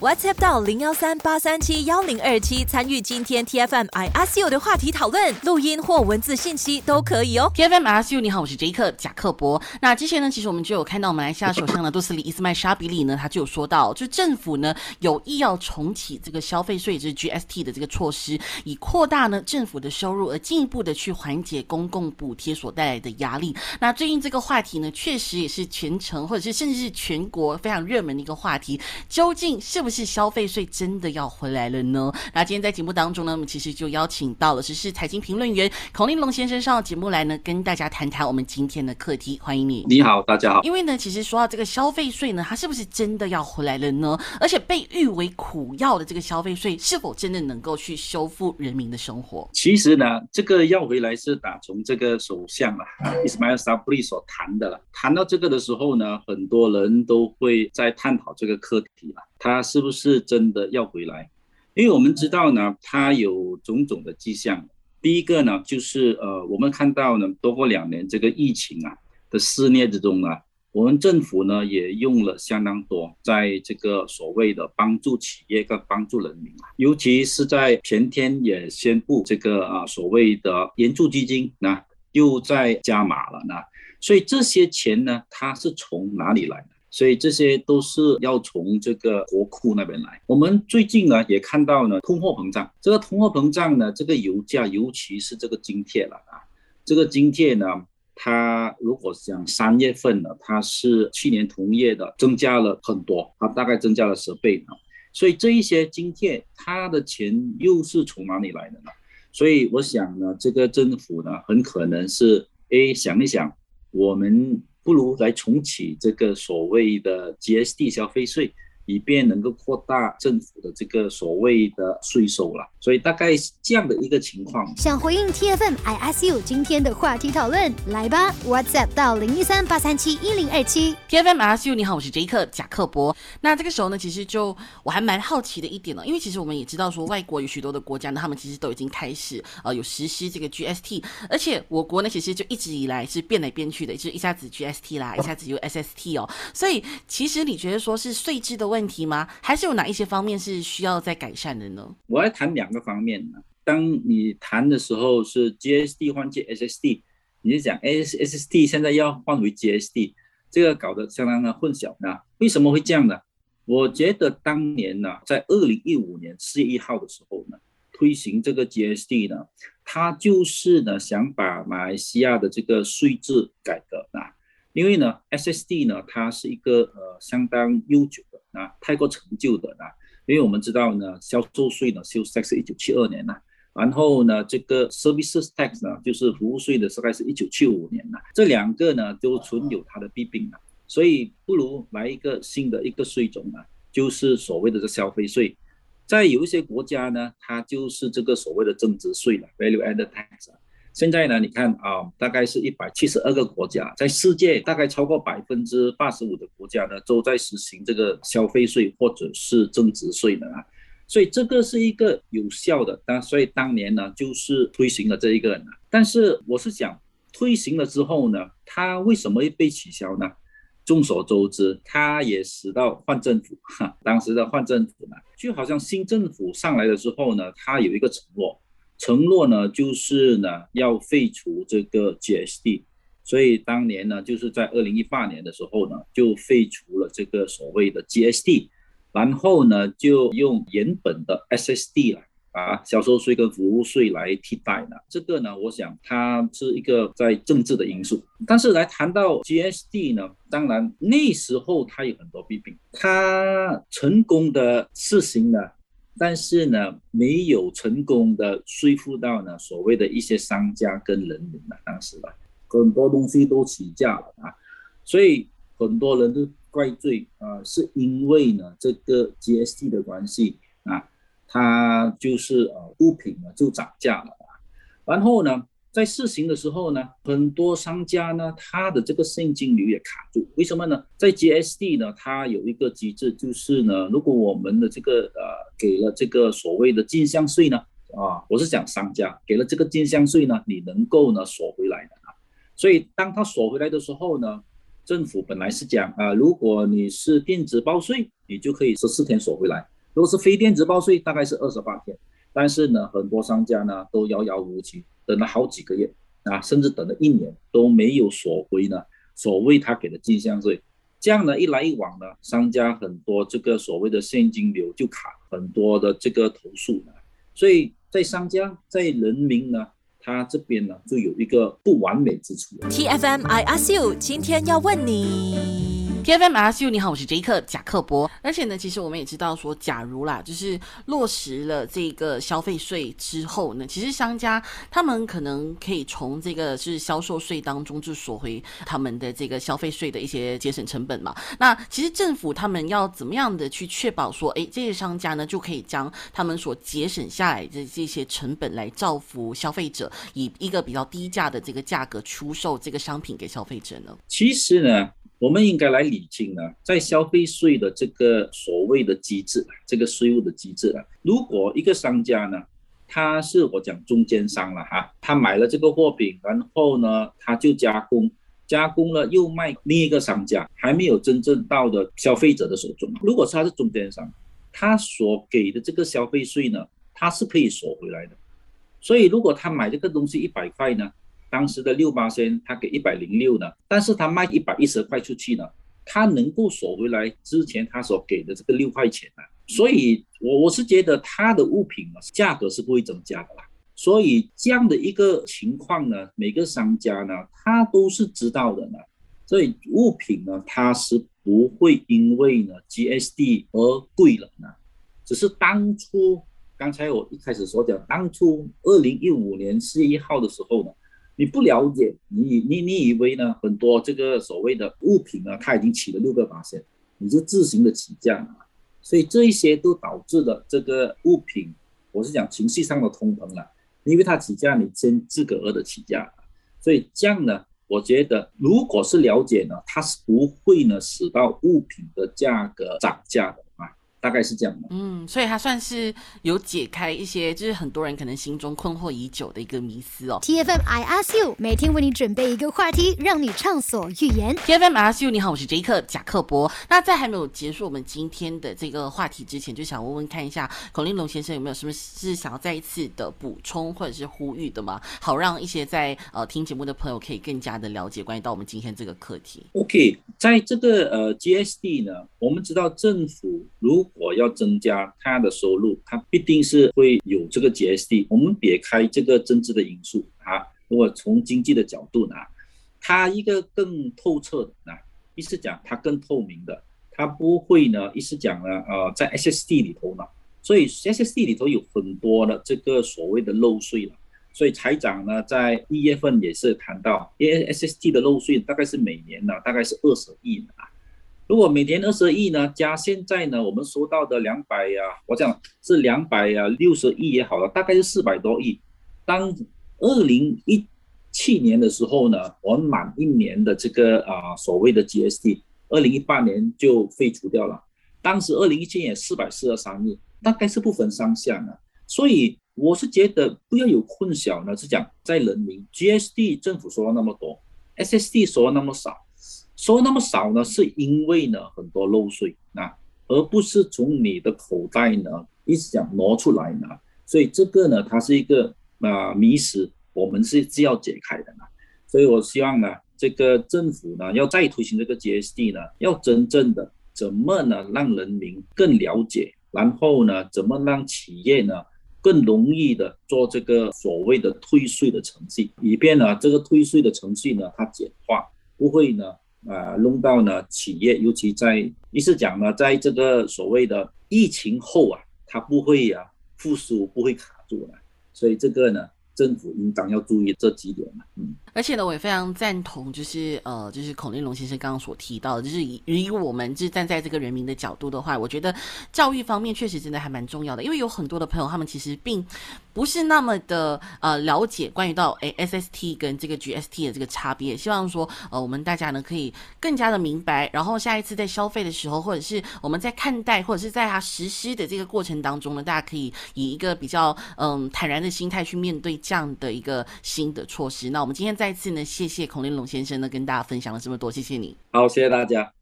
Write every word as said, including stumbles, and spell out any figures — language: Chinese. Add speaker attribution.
Speaker 1: WhatsApp 到零一三八三七一零二七参与今天 T F M I Ask You 的话题讨论，录音或文字信息都可以哦。
Speaker 2: T F M I Ask You， 你好，我是杰克贾克伯。那之前呢，其实我们就有看到马来西亚首相呢杜斯里伊斯麦沙比里呢，他就有说到，就政府呢有意要重启这个消费税，就是 G S T 的这个措施，以扩大呢政府的收入，而进一步的去缓解公共补贴所带来的压力。那最近这个话题呢，确实也是全城或者是甚至是全国非常热门的一个话题，究竟是不是消费税真的要回来了呢？那今天在节目当中呢，我们其实就邀请到了时事财经评论员孔令龙先生上节目来呢，跟大家谈谈我们今天的课题。欢迎你。
Speaker 3: 你好，大家好。
Speaker 2: 因为呢，其实说到这个消费税呢，它是不是真的要回来了呢？而且被誉为苦药的这个消费税，是否真的能够去修复人民的生活？
Speaker 3: 其实呢，这个要回来是打从这个首相啊，Ismail Sabri 所谈的了。谈到这个的时候呢，很多人都会在探讨这个课题了，他是不是真的要回来？因为我们知道呢，它有种种的迹象。第一个呢，就是呃，我们看到呢，多过两年这个疫情啊的肆虐之中呢，我们政府呢也用了相当多在这个所谓的帮助企业跟帮助人民啊，尤其是在前天也宣布这个啊所谓的援助基金呢又在加码了呢，所以这些钱呢，它是从哪里来的？所以这些都是要从这个国库那边来。我们最近呢也看到呢通货膨胀，这个通货膨胀呢，这个油价尤其是这个津贴了啊，这个津贴呢，它如果讲三月份呢，它是去年同月的增加了很多，它大概增加了十倍呢。所以这一些津贴，它的钱又是从哪里来的呢？所以我想呢，这个政府呢，很可能是诶想一想，我们不如来重启这个所谓的 G S T 消费税，以便能够扩大政府的这个所谓的税收了，所以大概是这样的一个情况。
Speaker 1: 想回应 T F M I Ask You 今天的话题讨论，来吧 WhatsApp 到零一三八三七一零二七。
Speaker 2: T F M I Ask You， 你好，我是杰克贾克伯。那这个时候呢，其实就我还蛮好奇的一点呢，因为其实我们也知道说，外国有许多的国家呢，他们其实都已经开始呃有实施这个 G S T， 而且我国呢其实就一直以来是变来变去的，就是一下子 G S T 啦，一下子有 S S T 哦，所以其实你觉得说是税制的问题吗？还是有哪一些方面是需要再改善的呢？
Speaker 3: 我来谈两个方面呢。当你谈的时候是 G S T 换 S S T， 你就讲 S S T 现在要换回 G S T， 这个搞得相当的混淆呢。为什么会这样呢？我觉得当年呢，在二零一五年四月一号的时候呢，推行这个 G S T 呢，它就是呢想把马来西亚的这个税制改革啊，因为呢 S S T 呢它是一个呃相当悠久的啊，太过陈旧的啊，因为我们知道呢销售税呢 sales tax 是一九七二年啊，然后呢这个 services tax 呢就是服务税的大概是一九七五年啊，这两个呢都存有它的弊病啊，所以不如来一个新的一个税种啊，就是所谓的这消费税。在有一些国家呢，它就是这个所谓的增值税了 value added tax 啊。现在呢，你看啊，大概是一百七十二个国家，在世界大概超过百分之八十五的国家呢，都在实行这个消费税或者是增值税的啊。所以这个是一个有效的，但所以当年呢，就是推行了这一个呢。但是我是想，推行了之后呢，它为什么会被取消呢？众所周知，它也使到换政府，当时的换政府呢，就好像新政府上来的时候呢，它有一个承诺。承诺呢，就是呢要废除这个 G S T， 所以当年呢，就是在二零一八年的时候呢，就废除了这个所谓的 G S T， 然后呢就用原本的 S S T 了啊，销售税跟服务税来替代呢。这个呢，我想它是一个在政治的因素。但是来谈到 G S T 呢，当然那时候它有很多弊病，它成功的试行呢。但是呢，没有成功的说服到呢所谓的一些商家跟人民呢，当时吧，很多东西都起价了啊，所以很多人都怪罪啊、呃，是因为呢这个 G S T 的关系啊，它就是呃物品呢就涨价了啊，然后呢。在试行的时候呢，很多商家呢，他的这个现金流也卡住。为什么呢？在 G S T 呢，它有一个机制，就是呢，如果我们的这个呃给了这个所谓的进项税呢，啊，我是讲商家给了这个进项税呢，你能够呢锁回来的啊。所以当他锁回来的时候呢，政府本来是讲啊，如果你是电子报税，你就可以十四天锁回来。 如果是非电子报税，大概是二十八天。但是呢，很多商家呢都遥遥无期，等了好几个月啊，甚至等了一年都没有索回呢所谓他给的进项税。这样呢，一来一往呢，商家很多这个所谓的现金流就卡，很多的这个投诉呢，所以在商家在人民呢，他这边呢就有一个不完美之处。
Speaker 1: T F M I ask you， 今天要问你。
Speaker 2: T F M I ask you， 你好，我是杰克贾克伯。而且呢，其实我们也知道说，假如啦，就是落实了这个消费税之后呢，其实商家他们可能可以从这个是销售税当中就索回他们的这个消费税的一些节省成本嘛。那其实政府他们要怎么样的去确保说，哎，这些商家呢就可以将他们所节省下来的这些成本来造福消费者，以一个比较低价的这个价格出售这个商品给消费者呢？
Speaker 3: 其实呢，我们应该来理清呢，在消费税的这个所谓的机制，这个税务的机制啊，如果一个商家呢，他是我讲中间商了哈，他买了这个货品，然后呢，他就加工，加工了又卖另一个商家，还没有真正到的消费者的手中。如果是他是中间商，他所给的这个消费税呢，他是可以索回来的。所以如果他买这个东西一百块呢，当时的 百分之六 他给一百零六呢，但是他卖一百一十块出去呢，他能够索回来之前他所给的这个六块钱呢，所以我我是觉得他的物品呢价格是不会增加的啦。所以这样的一个情况呢，每个商家呢他都是知道的呢，所以物品呢它是不会因为呢 G S T 而贵了呢，只是当初刚才我一开始所讲，当初二零一五年四月一号的时候呢，你不了解，你你你以为呢？很多这个所谓的物品呢，它已经起了六个百分点，你就自行的起价了，所以这一些都导致了这个物品，我是讲情绪上的通膨了。因为它起价，你先自个儿的起价，所以这样呢，我觉得如果是了解呢，它是不会呢使到物品的价格涨价的。大概是这样的。
Speaker 2: 嗯，所以它算是有解开一些就是很多人可能心中困惑已久的一个迷思哦。
Speaker 4: T F M I ask you 每天为你准备一个话题，让你畅所欲言。
Speaker 2: T F M I ask you， 你好，我是杰克贾克伯。那在还没有结束我们今天的这个话题之前，就想问问看一下孔令龙先生有没有什么是想要再一次的补充或者是呼吁的吗？好让一些在呃听节目的朋友可以更加的了解关于到我们今天这个课题。
Speaker 3: OK， 在这个呃 G S T 呢，我们知道政府如果要增加它的收入，它必定是会有这个 G S T。 我们撇开这个政治的因素啊，如果从经济的角度呢，它一个更透彻的呢，意思讲它更透明的，它不会呢，意思讲呢，呃，在 S S T 里头呢，所以 S S T 里头有很多的这个所谓的漏税了。所以财长呢，在一月份也是谈到，因为 S S T 的漏税大概是每年呢，大概是二十亿的啊。如果每年二十亿呢，加现在呢我们收到的两百啊，我讲是两百啊六十亿也好了，大概是四百多亿。当二零一七年的时候呢，我们满一年的这个啊所谓的 G S T， 二零一八年就废除掉了。当时二零一七年四百四十三亿，大概是不分上下呢。所以我是觉得不要有混淆呢，是讲在人民 G S T 政府收了那么多 ，S S T 收了那么少。收那么少呢，是因为呢很多漏税啊，而不是从你的口袋呢一直讲挪出来呢，所以这个呢它是一个啊、呃、迷思，我们是是要解开的呢。所以我希望呢这个政府呢要再推行这个 G S T 呢，要真正的怎么呢让人民更了解，然后呢怎么让企业呢更容易的做这个所谓的退税的程序，以便呢这个退税的程序呢它简化，不会呢呃，弄到呢企业，尤其在意思讲呢，在这个所谓的疫情后啊，它不会啊复苏，不会卡住了，所以这个呢，政府应当要注意这几点。嗯，
Speaker 2: 而且呢，我也非常赞同，就是呃，就是孔令龙先生刚刚所提到的，就是以以我们是站在这个人民的角度的话，我觉得教育方面确实真的还蛮重要的，因为有很多的朋友他们其实并不是那么的呃了解关于到诶 S S T 跟这个 G S T 的这个差别，希望说呃我们大家呢可以更加的明白，然后下一次在消费的时候，或者是我们在看待或者是在它实施的这个过程当中呢，大家可以以一个比较嗯坦然的心态去面对这样的一个新的措施。那我们今天再次呢，谢谢孔令龙先生呢跟大家分享了这么多，谢谢你。
Speaker 3: 好，谢谢大家。